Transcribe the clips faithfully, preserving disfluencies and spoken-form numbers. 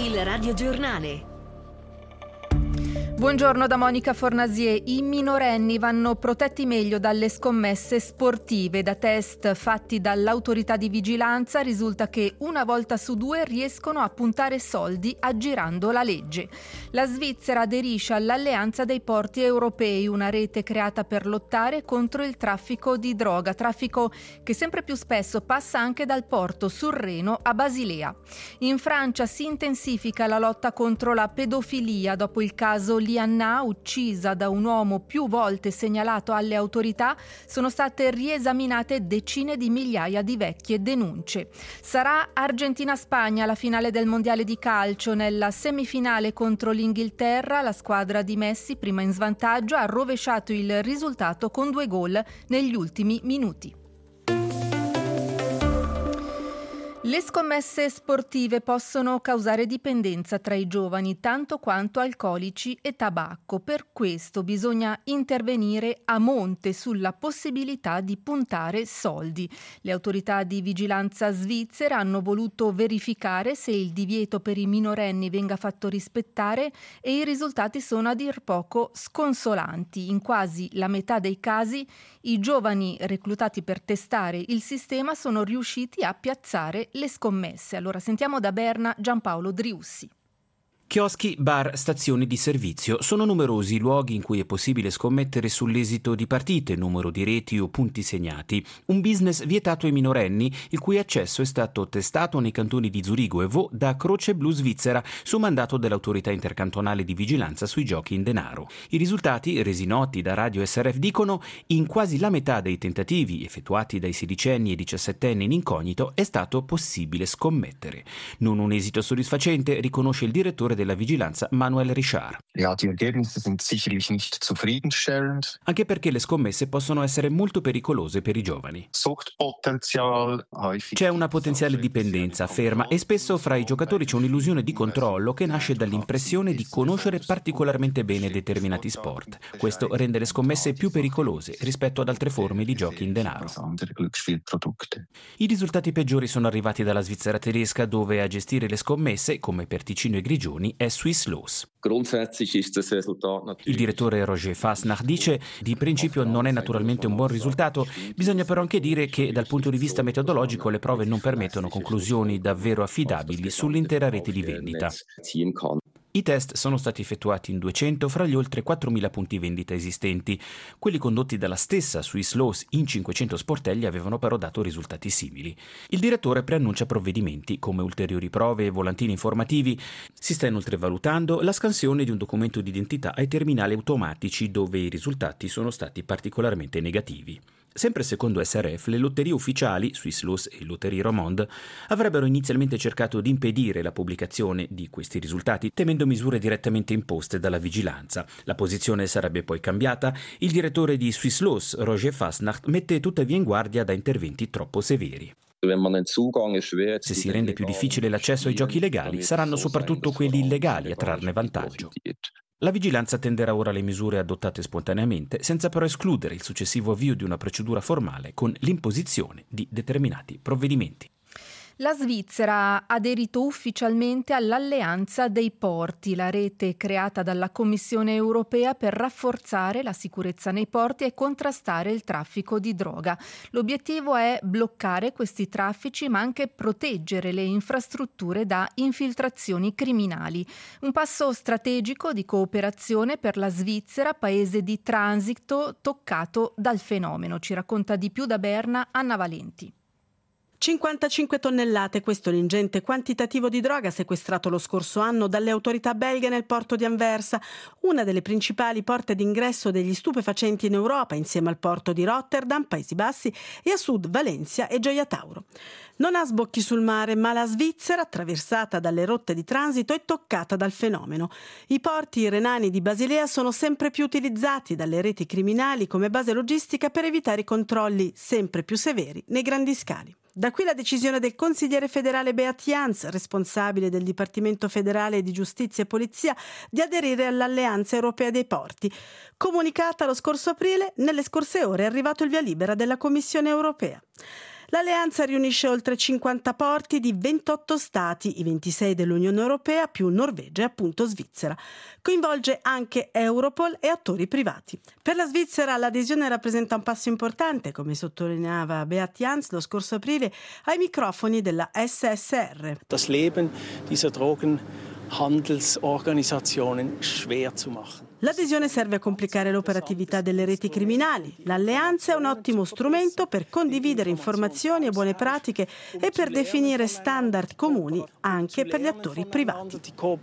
Il radiogiornale. Buongiorno da Monica Fornasier. I minorenni vanno protetti meglio dalle scommesse sportive. Da test fatti dall'autorità di vigilanza risulta che una volta su due riescono a puntare soldi aggirando la legge. La Svizzera aderisce all'Alleanza dei Porti Europei, una rete creata per lottare contro il traffico di droga, traffico che sempre più spesso passa anche dal porto sul Reno a Basilea. In Francia si intensifica la lotta contro la pedofilia dopo il caso Lianna, uccisa da un uomo più volte segnalato alle autorità. Sono state riesaminate decine di migliaia di vecchie denunce. Sarà Argentina-Spagna la finale del mondiale di calcio. Nella semifinale contro l'Inghilterra la squadra di Messi, prima in svantaggio, ha rovesciato il risultato con due gol negli ultimi minuti. Le scommesse sportive possono causare dipendenza tra i giovani tanto quanto alcolici e tabacco. Per questo bisogna intervenire a monte sulla possibilità di puntare soldi. Le autorità di vigilanza svizzera hanno voluto verificare se il divieto per i minorenni venga fatto rispettare e i risultati sono a dir poco sconsolanti. In quasi la metà dei casi i giovani reclutati per testare il sistema sono riusciti a piazzare le scommesse. Allora sentiamo da Berna Giampaolo Driussi. Chioschi, bar, stazioni di servizio. Sono numerosi i luoghi in cui è possibile scommettere sull'esito di partite, numero di reti o punti segnati. Un business vietato ai minorenni, il cui accesso è stato testato nei cantoni di Zurigo e Vaud da Croce Blu Svizzera su mandato dell'autorità intercantonale di vigilanza sui giochi in denaro. I risultati, resi noti da Radio S R F, dicono in quasi la metà dei tentativi effettuati dai sedicenni e diciassettenni in incognito è stato possibile scommettere. Non un esito soddisfacente, riconosce il direttore della vigilanza Manuel Richard. Ja, die Ergebnisse sind sicherlich nicht zufriedenstellend. Anche perché le scommesse possono essere molto pericolose per i giovani. Suchtpotenzial. C'è una potenziale dipendenza, afferma, e spesso fra i giocatori c'è un'illusione di controllo che nasce dall'impressione di conoscere particolarmente bene determinati sport. Questo rende le scommesse più pericolose rispetto ad altre forme di giochi in denaro. I risultati peggiori sono arrivati dalla Svizzera tedesca, dove a gestire le scommesse, come per Ticino e Grigioni, è Swisslos. Il direttore Roger Fasnacht dice: di principio non è naturalmente un buon risultato, bisogna però anche dire che dal punto di vista metodologico le prove non permettono conclusioni davvero affidabili sull'intera rete di vendita. I test sono stati effettuati in duecento fra gli oltre quattromila punti vendita esistenti. Quelli condotti dalla stessa Swisslos in cinquecento sportelli avevano però dato risultati simili. Il direttore preannuncia provvedimenti come ulteriori prove e volantini informativi. Si sta inoltre valutando la scansione di un documento d'identità ai terminali automatici dove i risultati sono stati particolarmente negativi. Sempre secondo S R F, le lotterie ufficiali, Swisslos e Lotterie Romande, avrebbero inizialmente cercato di impedire la pubblicazione di questi risultati, temendo misure direttamente imposte dalla vigilanza. La posizione sarebbe poi cambiata. Il direttore di Swisslos, Roger Fasnacht, mette tuttavia in guardia da interventi troppo severi. Se si rende più difficile l'accesso ai giochi legali, saranno soprattutto quelli illegali a trarne vantaggio. La vigilanza tenderà ora alle misure adottate spontaneamente, senza però escludere il successivo avvio di una procedura formale con l'imposizione di determinati provvedimenti. La Svizzera ha aderito ufficialmente all'Alleanza dei Porti, la rete creata dalla Commissione europea per rafforzare la sicurezza nei porti e contrastare il traffico di droga. L'obiettivo è bloccare questi traffici, ma anche proteggere le infrastrutture da infiltrazioni criminali. Un passo strategico di cooperazione per la Svizzera, paese di transito toccato dal fenomeno. Ci racconta di più da Berna Anna Valenti. cinquantacinque tonnellate, questo è l'ingente quantitativo di droga sequestrato lo scorso anno dalle autorità belghe nel porto di Anversa, una delle principali porte d'ingresso degli stupefacenti in Europa, insieme al porto di Rotterdam, Paesi Bassi, e a sud Valencia e Gioia Tauro. Non ha sbocchi sul mare, ma la Svizzera, attraversata dalle rotte di transito, è toccata dal fenomeno. I porti renani di Basilea sono sempre più utilizzati dalle reti criminali come base logistica per evitare i controlli sempre più severi nei grandi scali. Da qui la decisione del consigliere federale Beat Jans, responsabile del Dipartimento federale di Giustizia e Polizia, di aderire all'Alleanza Europea dei Porti. Comunicata lo scorso aprile, nelle scorse ore è arrivato il via libera della Commissione europea. L'alleanza riunisce oltre cinquanta porti di ventotto stati, i ventisei dell'Unione Europea più Norvegia e appunto Svizzera. Coinvolge anche Europol e attori privati. Per la Svizzera l'adesione rappresenta un passo importante, come sottolineava Beat Jans lo scorso aprile ai microfoni della S S R. Das Leben dieser Drogenhandelsorganisationen schwer zu machen. L'adesione serve a complicare l'operatività delle reti criminali. L'alleanza è un ottimo strumento per condividere informazioni e buone pratiche e per definire standard comuni anche per gli attori privati,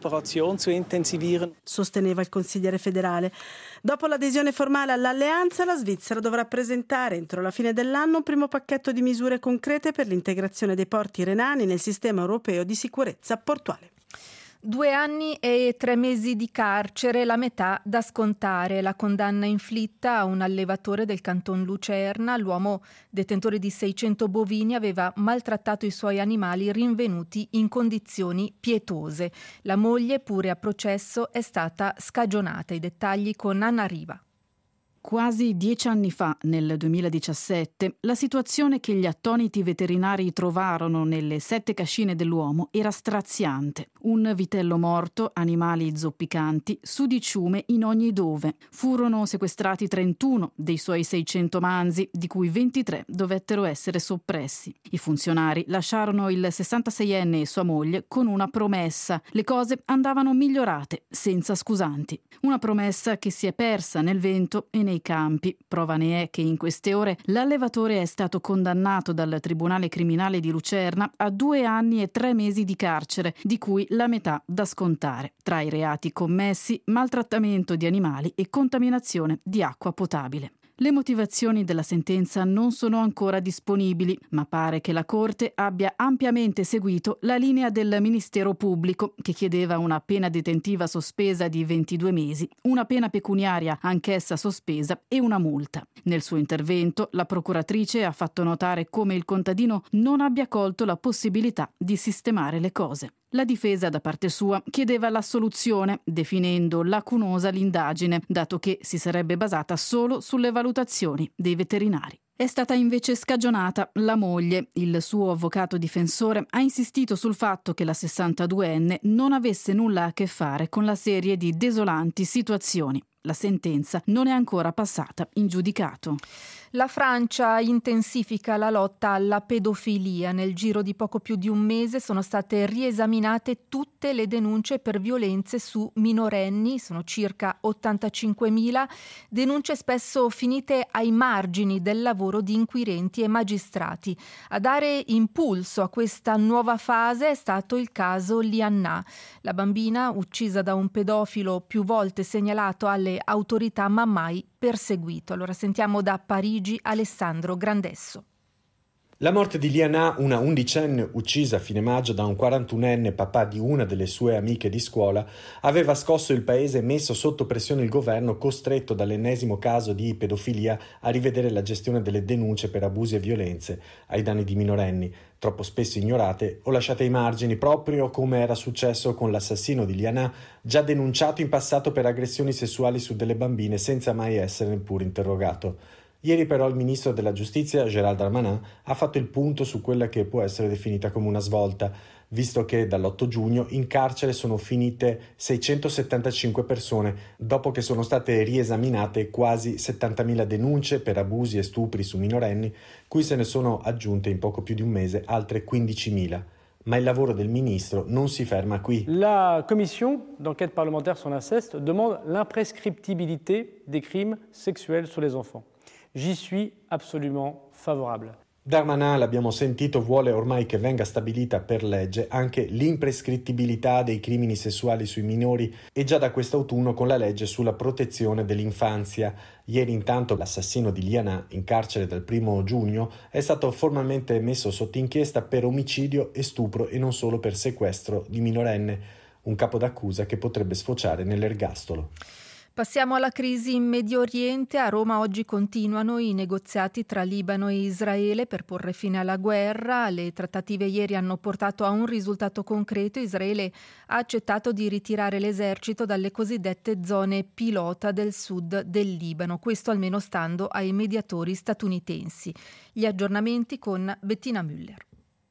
sosteneva il consigliere federale. Dopo l'adesione formale all'alleanza, la Svizzera dovrà presentare entro la fine dell'anno un primo pacchetto di misure concrete per l'integrazione dei porti renani nel sistema europeo di sicurezza portuale. Due anni e tre mesi di carcere, la metà da scontare. La condanna inflitta a un allevatore del canton Lucerna. L'uomo, detentore di seicento bovini, aveva maltrattato i suoi animali rinvenuti in condizioni pietose. La moglie, pure a processo, è stata scagionata. I dettagli con Anna Riva. Quasi dieci anni fa, nel duemiladiciassette, la situazione che gli attoniti veterinari trovarono nelle sette cascine dell'uomo era straziante. Un vitello morto, animali zoppicanti, sudiciume in ogni dove. Furono sequestrati trentuno dei suoi seicento manzi, di cui ventitré dovettero essere soppressi. I funzionari lasciarono il sessantaseienne e sua moglie con una promessa. Le cose andavano migliorate, senza scusanti. Una promessa che si è persa nel vento e nei campi. Prova ne è che in queste ore l'allevatore è stato condannato dal Tribunale Criminale di Lucerna a due anni e tre mesi di carcere, di cui la metà da scontare. Tra i reati commessi, maltrattamento di animali e contaminazione di acqua potabile. Le motivazioni della sentenza non sono ancora disponibili, ma pare che la Corte abbia ampiamente seguito la linea del Ministero Pubblico, che chiedeva una pena detentiva sospesa di ventidue mesi, una pena pecuniaria anch'essa sospesa e una multa. Nel suo intervento, la procuratrice ha fatto notare come il contadino non abbia colto la possibilità di sistemare le cose. La difesa, da parte sua, chiedeva l'assoluzione, definendo lacunosa l'indagine, dato che si sarebbe basata solo sulle valutazioni dei veterinari. È stata invece scagionata la moglie. Il suo avvocato difensore ha insistito sul fatto che la sessantaduenne non avesse nulla a che fare con la serie di desolanti situazioni. La sentenza non è ancora passata in giudicato. La Francia intensifica la lotta alla pedofilia. Nel giro di poco più di un mese sono state riesaminate tutte le denunce per violenze su minorenni, sono circa ottantacinquemila, denunce spesso finite ai margini del lavoro di inquirenti e magistrati. A dare impulso a questa nuova fase è stato il caso Lianna, la bambina uccisa da un pedofilo più volte segnalato alle autorità ma mai perseguito. Allora sentiamo da Parigi Alessandro Grandesso. La morte di Lianna, una undicenne uccisa a fine maggio da un quarantunenne papà di una delle sue amiche di scuola, aveva scosso il paese e messo sotto pressione il governo, costretto dall'ennesimo caso di pedofilia a rivedere la gestione delle denunce per abusi e violenze ai danni di minorenni, troppo spesso ignorate o lasciate ai margini, proprio come era successo con l'assassino di Lianna, già denunciato in passato per aggressioni sessuali su delle bambine senza mai essere neppure interrogato. Ieri però il ministro della giustizia, Gérald Darmanin, ha fatto il punto su quella che può essere definita come una svolta, visto che dall'otto giugno in carcere sono finite seicentosettantacinque persone, dopo che sono state riesaminate quasi settantamila denunce per abusi e stupri su minorenni, cui se ne sono aggiunte in poco più di un mese altre quindicimila. Ma il lavoro del ministro non si ferma qui. La commission d'enquête parlementaire sur l'inceste demande l'imprescriptibilité des crimes sexuels sur les enfants. J'y suis absolument favorable. Darmanin, l'abbiamo sentito, vuole ormai che venga stabilita per legge anche l'imprescrittibilità dei crimini sessuali sui minori e già da quest'autunno con la legge sulla protezione dell'infanzia. Ieri intanto l'assassino di Lianna, in carcere dal primo giugno, è stato formalmente messo sotto inchiesta per omicidio e stupro e non solo per sequestro di minorenne, un capo d'accusa che potrebbe sfociare nell'ergastolo. Passiamo alla crisi in Medio Oriente. A Roma oggi continuano i negoziati tra Libano e Israele per porre fine alla guerra. Le trattative ieri hanno portato a un risultato concreto. Israele ha accettato di ritirare l'esercito dalle cosiddette zone pilota del sud del Libano, questo almeno stando ai mediatori statunitensi. Gli aggiornamenti con Bettina Müller.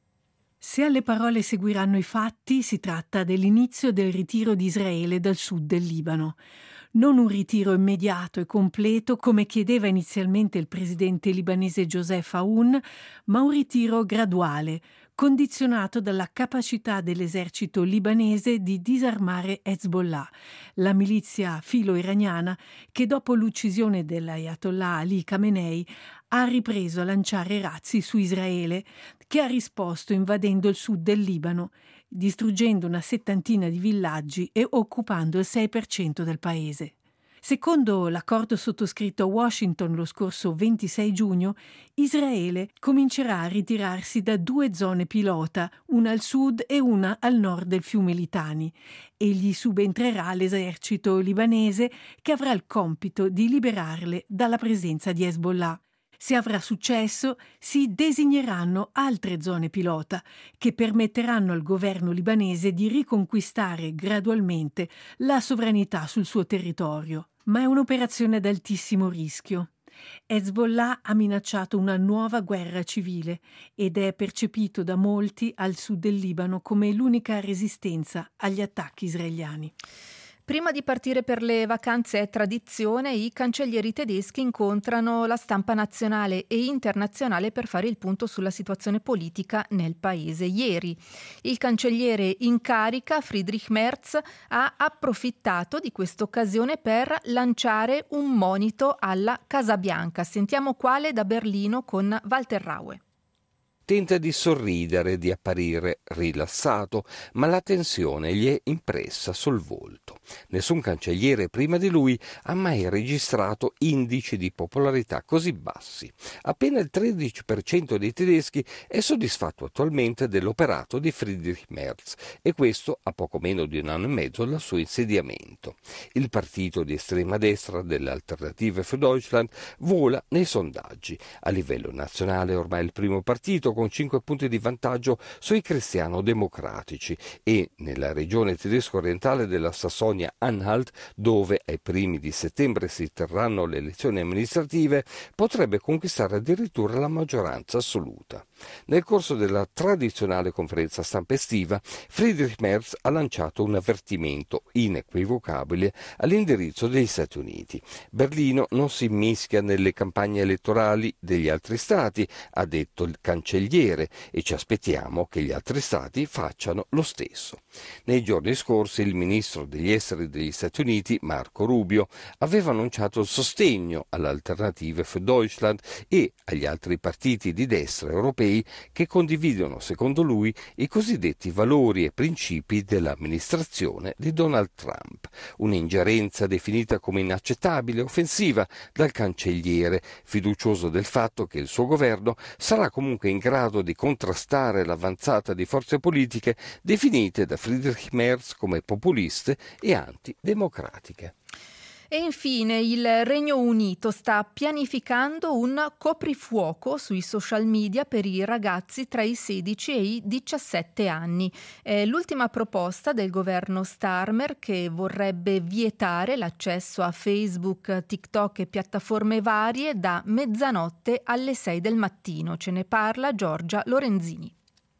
Se alle parole seguiranno i fatti, si tratta dell'inizio del ritiro di Israele dal sud del Libano. Non un ritiro immediato e completo come chiedeva inizialmente il presidente libanese Joseph Aoun, ma un ritiro graduale, condizionato dalla capacità dell'esercito libanese di disarmare Hezbollah, la milizia filo-iraniana che dopo l'uccisione dell'Ayatollah Ali Khamenei ha ripreso a lanciare razzi su Israele, che ha risposto invadendo il sud del Libano, distruggendo una settantina di villaggi e occupando il sei per cento del paese. Secondo l'accordo sottoscritto a Washington lo scorso ventisei giugno, Israele comincerà a ritirarsi da due zone pilota, una al sud e una al nord del fiume Litani, e gli subentrerà l'esercito libanese che avrà il compito di liberarle dalla presenza di Hezbollah. Se avrà successo, si designeranno altre zone pilota che permetteranno al governo libanese di riconquistare gradualmente la sovranità sul suo territorio. Ma è un'operazione ad altissimo rischio. Hezbollah ha minacciato una nuova guerra civile ed è percepito da molti al sud del Libano come l'unica resistenza agli attacchi israeliani. Prima di partire per le vacanze è tradizione, i cancellieri tedeschi incontrano la stampa nazionale e internazionale per fare il punto sulla situazione politica nel paese. Ieri il cancelliere in carica, Friedrich Merz, ha approfittato di questa occasione per lanciare un monito alla Casa Bianca. Sentiamo quale da Berlino con Walter Raue. Tenta di sorridere, di apparire rilassato, ma la tensione gli è impressa sul volto. Nessun cancelliere prima di lui ha mai registrato indici di popolarità così bassi. Appena il tredici per cento dei tedeschi è soddisfatto attualmente dell'operato di Friedrich Merz, e questo a poco meno di un anno e mezzo dal suo insediamento. Il partito di estrema destra delle Alternative für Deutschland vola nei sondaggi. A livello nazionale è ormai il primo partito con cinque punti di vantaggio sui cristiano-democratici, e nella regione tedesco-orientale della Sassonia-Anhalt, dove ai primi di settembre si terranno le elezioni amministrative, potrebbe conquistare addirittura la maggioranza assoluta. Nel corso della tradizionale conferenza stampa estiva, Friedrich Merz ha lanciato un avvertimento inequivocabile all'indirizzo degli Stati Uniti. Berlino non si mischia nelle campagne elettorali degli altri stati, ha detto il cancelliere, e ci aspettiamo che gli altri stati facciano lo stesso. Nei giorni scorsi il ministro degli esteri degli Stati Uniti, Marco Rubio, aveva annunciato il sostegno all'Alternative für Deutschland e agli altri partiti di destra europei che condividono, secondo lui, i cosiddetti valori e principi dell'amministrazione di Donald Trump. Un'ingerenza definita come inaccettabile e offensiva dal cancelliere, fiducioso del fatto che il suo governo sarà comunque in grado di contrastare l'avanzata di forze politiche definite da Friedrich Merz come populiste e antidemocratiche. E infine il Regno Unito sta pianificando un coprifuoco sui social media per i ragazzi tra i sedici e i diciassette anni. È l'ultima proposta del governo Starmer, che vorrebbe vietare l'accesso a Facebook, TikTok e piattaforme varie da mezzanotte alle sei del mattino. Ce ne parla Giorgia Lorenzini.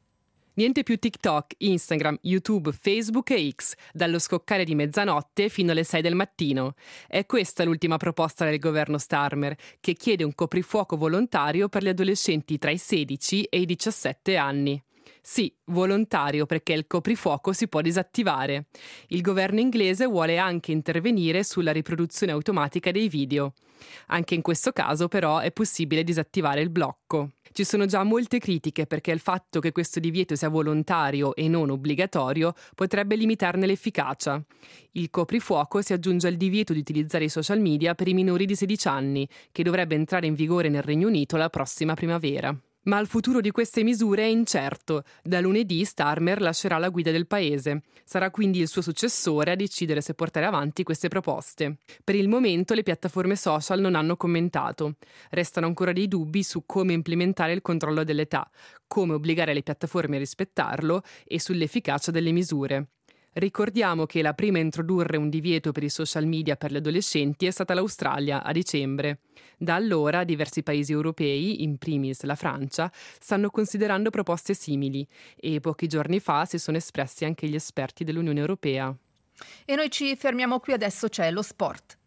Niente più TikTok, Instagram, YouTube, Facebook e X, dallo scoccare di mezzanotte fino alle sei del mattino. È questa l'ultima proposta del governo Starmer, che chiede un coprifuoco volontario per gli adolescenti tra i sedici e i diciassette anni. Sì, volontario, perché il coprifuoco si può disattivare. Il governo inglese vuole anche intervenire sulla riproduzione automatica dei video. Anche in questo caso, però, è possibile disattivare il blocco. Ci sono già molte critiche perché il fatto che questo divieto sia volontario e non obbligatorio potrebbe limitarne l'efficacia. Il coprifuoco si aggiunge al divieto di utilizzare i social media per i minori di sedici anni, che dovrebbe entrare in vigore nel Regno Unito la prossima primavera. Ma il futuro di queste misure è incerto. Da lunedì Starmer lascerà la guida del paese. Sarà quindi il suo successore a decidere se portare avanti queste proposte. Per il momento le piattaforme social non hanno commentato. Restano ancora dei dubbi su come implementare il controllo dell'età, come obbligare le piattaforme a rispettarlo e sull'efficacia delle misure. Ricordiamo che la prima a introdurre un divieto per i social media per gli adolescenti è stata l'Australia a dicembre. Da allora diversi paesi europei, in primis la Francia, stanno considerando proposte simili e pochi giorni fa si sono espressi anche gli esperti dell'Unione Europea. E noi ci fermiamo qui, adesso c'è lo sport.